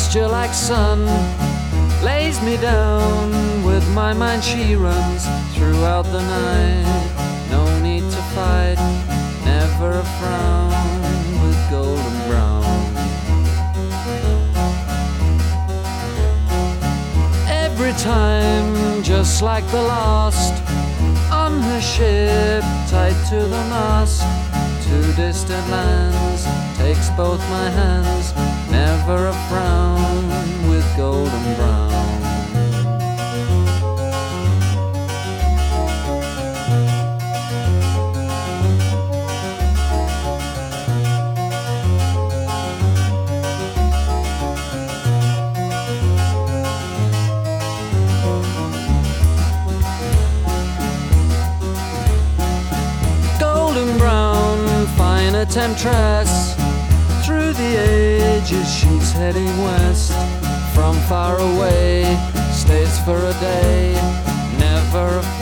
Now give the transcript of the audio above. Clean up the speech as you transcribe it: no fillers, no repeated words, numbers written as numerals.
texture like sun lays me down. With my mind she runs throughout the night. No need to fight, never a frown, with golden brown. Every time, just like the last, on her ship, tied to the mast, to distant lands, takes both my hands, never a frown, with golden brown. Golden brown, fine a temptress. Through the ages she's heading west. From far away, stays for a day, never a